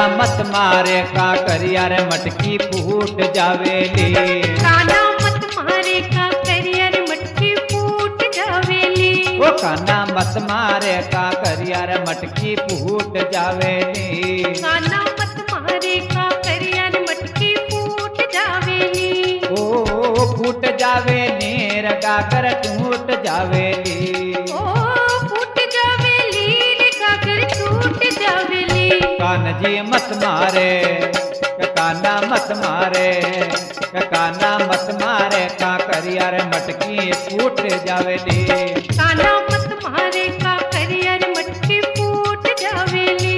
मत मारे का करिया रे मटकी फूट जावेली। काना मत मारे का करिया रे मटकी फूट जावेली। ओ काना मत मारे का करिया रे मटकी फूट जावेली। काना मत मारे का करिया रे मटकी फूट जावेली। ओ फूट जावेली रे गागर टूट जावेली। ओ फूट जावेली रे गागर टूट जावेली। कान जी मत मारे काना मत मारे काना मत मारे का करिया रे मटकी फूट जावेली। काना मत मारे का करिया रे मटकी फूट जावेली।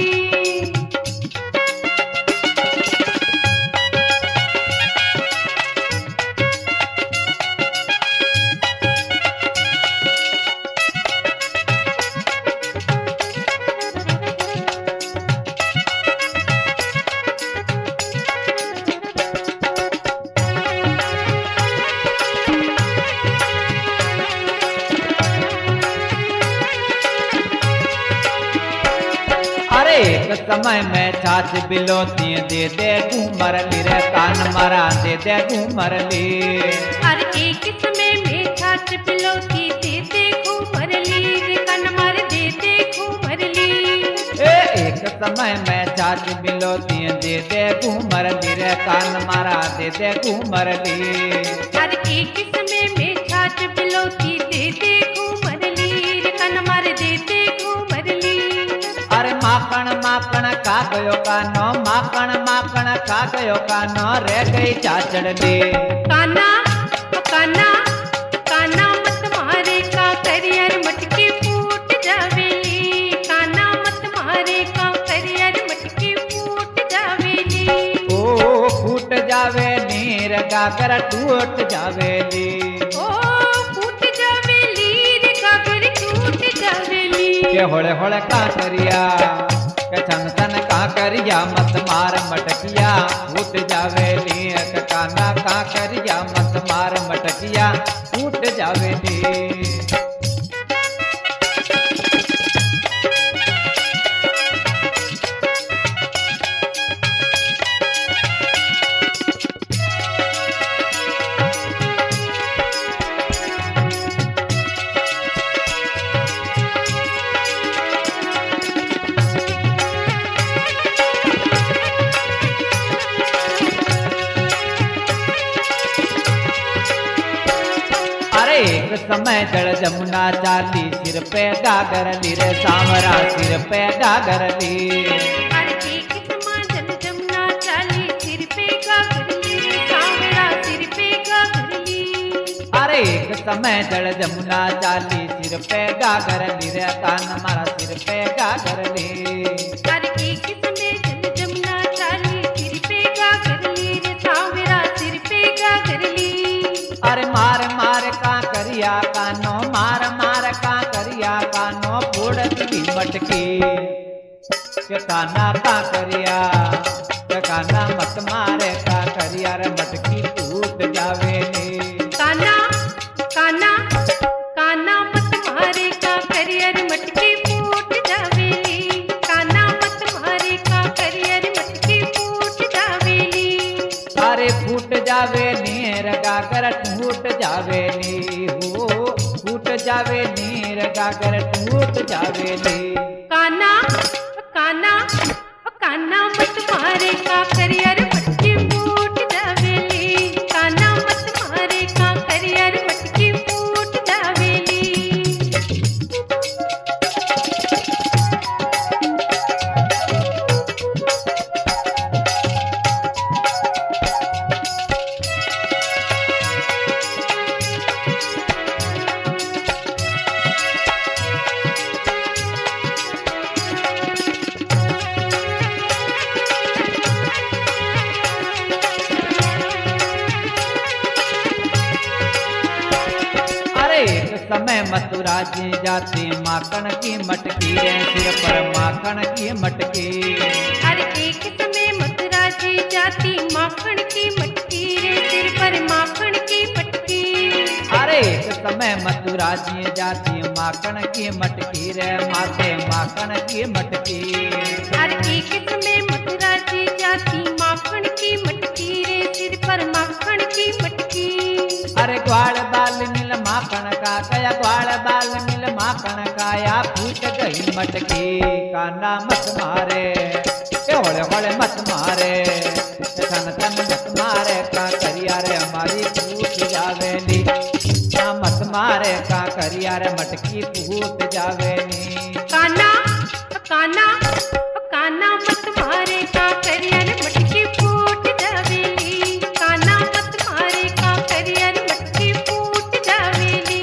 अरे एक समय में छाछ बिलोती दे दे घूमर ली रे कान मारा दे दे घूमर ली। हर एक समय में छाछ पिलौती दे दे घूमर ली रे कान मार दे दे घूमर ली। एक समय में छाछ बिलोती दे दे घूमर ली रे कान मारा दे दे घूमर ली। हर एक समय में छाछ पिलौती दे दे घूमर ली रे कान मार दे दे घूमर ली। अरे माखण माखण खा गयो कानो माखण माखण खा गयो कानो रह गई चाचड़ ली। काना काना काना मत मारे का करिया रे मटकी फूट जावेली। काना मत मारे का करिया रे मटकी फूट जावेली। ओ फूट जावेली रे गागर टूट जावेली। ओ फूट जावेली रे गागर टूट जावेली। के होले होले का करिया के छन छन का करिया मत मार मटकिया फूट जावेली। के काना का करिया मत मार मटकिया फूट जावेली। एक समय जल जमुना चाली सिर पे गागर ली रे सांवरा सिर पे गागर ली। हर एक समय जल जमुना चाली सिर पे गागर ली रे सांवरा सिर पे गागर ली। अरे एक समय जल जमुना चाली सिर पे गागर ली रे कान मारा सिर पे गागर ली। हर एक समय जल जमुना चाली सिर पे गागर ली रे सांवरा सिर पे गागर ली। अरे मार मार का करिया कानो मार मार का करिया कानो फोड़त की मटकी। के काना का करिया के काना मत मारे का करिया रे मटकी टूट जावेली। काना काना काना मत मारे का करिया रे मटकी फूट जावेली। काना मत मारे का करिया रे मटकी फूट जावेली। अरे फूट जावेली रे गागर टूट जावेली। हो फूट जावेली रे गागर टूट जावेली। काना काना काना मत मारे का करिया रे मटकी फूट जावेली। काना मत मारे का करिया रे मटकी फूट जावेली। समय मथुरा जी जाती माखन की मटकी रे सिर पर माखन की मटकी। हर एक समय मथुरा जी जाती माखन की मटकी रे सिर पर माखन की मटकी। अरे एक समय मथुरा जी जाती माखन की मटकी रे माथे माखन की मटकी। हर एक समय मथुरा माखण का कया ग्वाल बाल मिल माखण काया फूट गई मटकी काना मत मारे होले होले मत मारे तन तन मत मारे का करिया रे हमारी फूट जावेली मत मारे का करिया रे मटकी फूट जावेली काना काना काना मत मारे का करिया रे मटकी फूट जावेली काना मत मारे का करिया रे मटकी फूट जावेली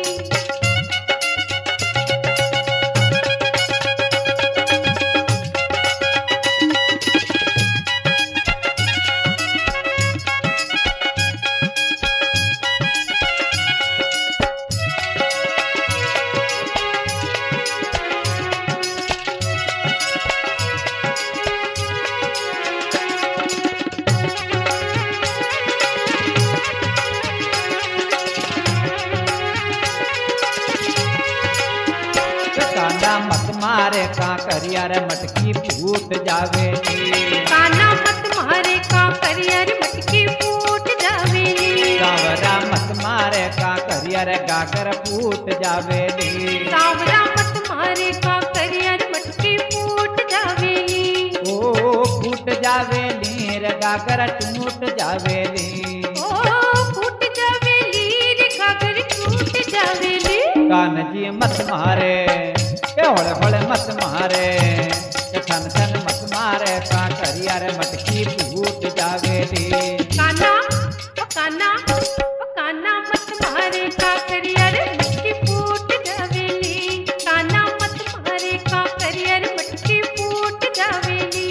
काना मत मारे का करिया रे मटकी फूट जावेली काना मत मारे का करिया रे मटकी फूट जावेली सावरा मत मारे का करिया रे गागर फूट जावेली सावरा मत मारे का करिया रे मटकी फूट जावेली ओ फूट जावेली रे गागर टूट जावेली ओ फूट जावेली रे गागर टूट जावेली कान जी मत मारे होले होले मत मारे छन छन मत मारे का करिया रे मटकी फूट जावेली काना ओ काना ओ काना मत मारे का करिया रे मटकी फूट जावेली काना मत मारे का करिया रे मटकी फूट जावेली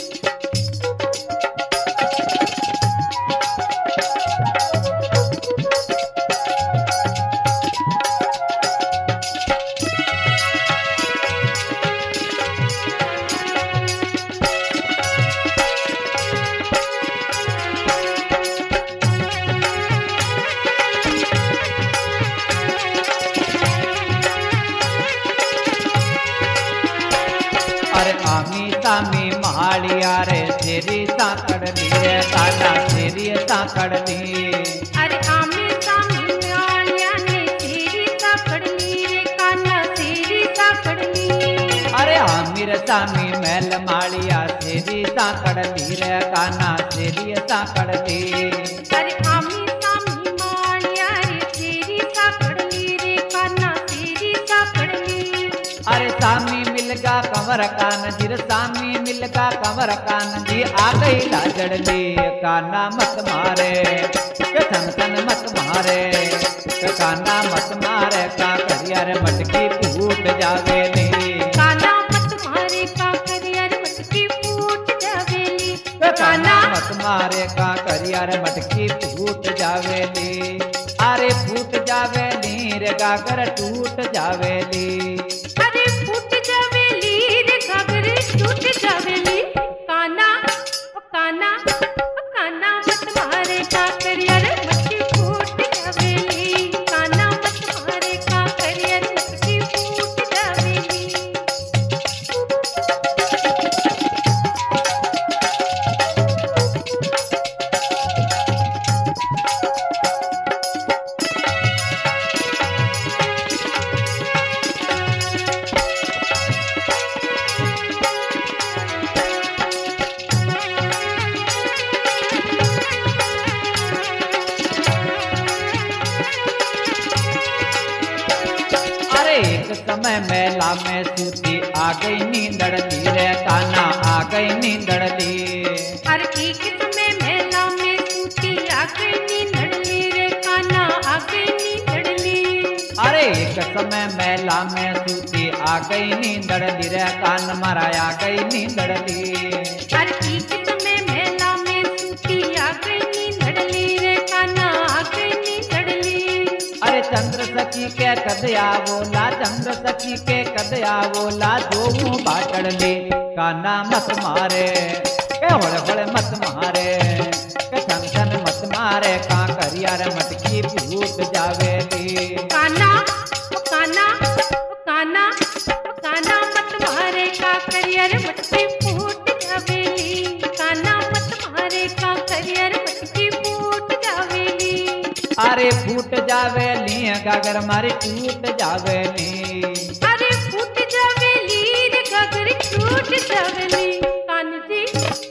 अरे आमी तामी महालिया रे तेरी साकड़ली रे काना तेरी साकड़ली अरे आमे सामी आलिया ने तेरी साकड़ली रे काना तेरी साकड़ली अरे आमिर सामी मैल मालिया तेरी साकड़ली रे काना तेरी साकड़ली अरे आमे सामी मालिया रे तेरी साकड़ली रे काना तेरी साकड़ली अरे सामी मिलगा कंवर कान जिर सामी मिलगा कंवर कान जी आ गई लाजड़ली काना मत मारे थन थन मत मारे काना मत मारे का करिया रे मटकी फूट जावेली काना मत मारे का करिया रे मटकी फूट जावेली काना मत मारे का करिया रे मटकी फूट जावेली अरे फूट जावेली रे गागर टूट जावेली अरे फूट जावेली रे गागर टूट जावेली काना ओ काना ओ काना मत मारे का करिया रे मटकी फूट जावेली काना मत मारे का करिया रे मटकी फूट जावेली एक समय मेला में सूती आ गई नींदड़ली रे काना आ गई नींदड़ली हर एक समय मेला में सूती आ गई नींदड़ली रे काना आ गई नींदड़ली अरे एक समय मेला में सूती आ गई नींदड़ली रे कान मारा आ गई नींदड़ली हर एक समय मेला में सूती आ गई नींदड़ली रे काना आ गई नींदड़ली अरे चंद्र सखी के कदया बोला चंद्र सखी के कदया बोला जो मुँह बाटड़ली काना मत मारे के होड़े होड़े मत मारे के छन छन मत मारे का करिया रे मटकी फूट जावेली काना ओ काना ओ काना ओ काना मत मारे का करिया रे मटकी फूट जावेली काना मत मारे का करिया रे मटकी फूट जावेली अरे फूट जावेली गागर मारी टूट जावेली अरे फूट जावेली रे गागर टूट जावेली कान जी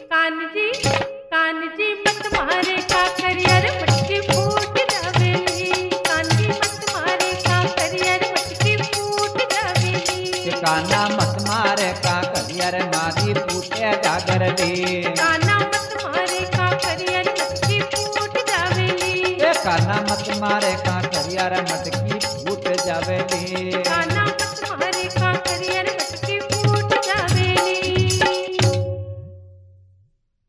मत मारे का करियर मटकी फूट जावेली कान जी मत मारे का करियर मटकी फूट जावेली काना मत मारे का करियर मारी फूटे गागर दे काना मत मारे का करियर मटकी फूट जावेली काना मत मारे का करियर मटकी